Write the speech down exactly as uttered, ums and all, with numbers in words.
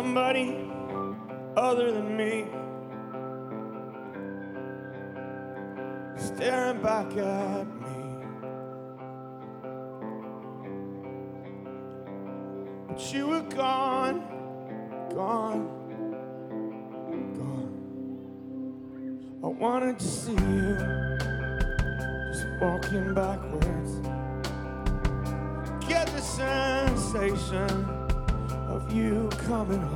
somebody other than me, staring back at me. But you were gone, gone, gone. I wanted to see you just walking backwards, get the sensation of you coming home.